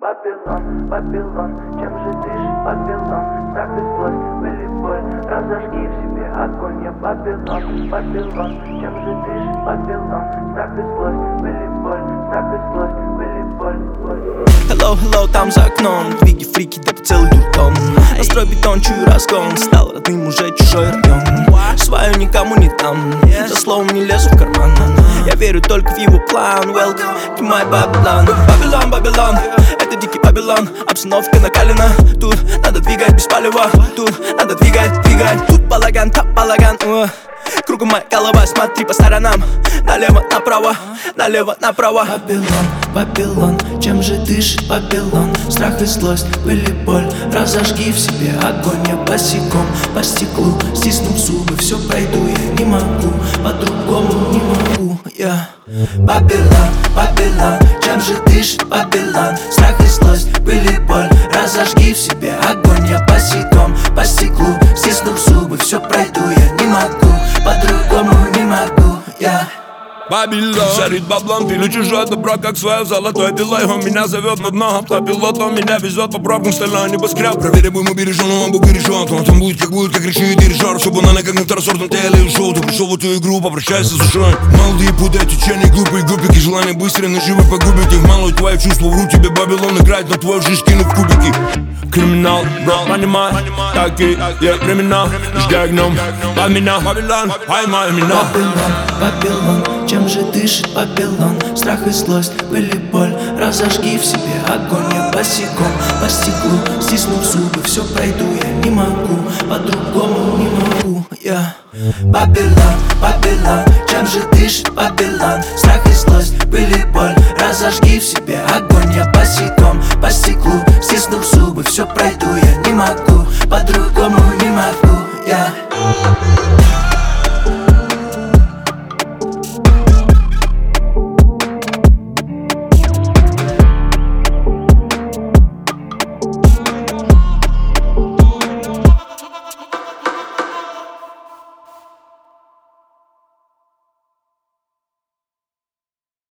Вавилон, Вавилон, чем же дышит Вавилон? Страх и злость, боль и боль, разожги в себе огонь. Я Вавилон, Вавилон, чем же дышит Вавилон? Страх и злость, боль и боль, страх и злость, боль и боль. Hello, hello, там за окном двиги, фрики, да целый дурдом. Настрой бетон, чую разгон, стал родным уже чужой район. Свою никому не дам, за словом не лезу в карман. Я верю только в его план. Welcome to my Babylon. Babylon, Babylon, это дикий Babylon. Обстановка накалена, тут надо двигать без палева. Тут надо двигать, двигать. Тут балаган, там балаган. Кругом моя голова, смотри по сторонам. Налево, направо, налево, направо. Вавилон, Вавилон, чем же дышит Вавилон? Страх и злость, боль и боль, разожги в себе огонь. Я босиком по стеклу, стиснув зубы, все пройду, я не могу, по-другому не могу, я Вавилон, Вавилон, чем же дышит Вавилон? Страх и злость, боль и боль, разожги в себе огонь. Я босиком по стеклу, стиснув зубы, все пройду, я не могу, по-другому не могу, я Вавилон, жарит баблон, пилю чужое добро, как свое золотое пилой. Он меня зовет на дно, автопилот, он меня везет по пробкам, стальной небоскреб. Проверяем, убережен, он был бережен. Он будет, как решит дирижер. Чтобы она как на второсортном теле ушел. Ты пришел в эту игру, попрощайся с душой. Молодые путают течение, глупые губики. Желание быстро наживы погубить их. Мало твои чувства, вру тебе Вавилон играет, но твою жизнь кинув кубики. Криминал, бро, понимай, такие времена. Ждя гном, помина, Вавилон, поймай меня. Вавилон, чем же дышит Вавилон? Страх и злость, боль и боль, разожги в себе огонь. Я босиком по стеклу, стиснув зубы, все пройду, я не могу, по-другому не могу, я Вавилон, Вавилон, чем же дышит Вавилон? Страх и злость, боль и боль, разожги в себе огонь. Я босиком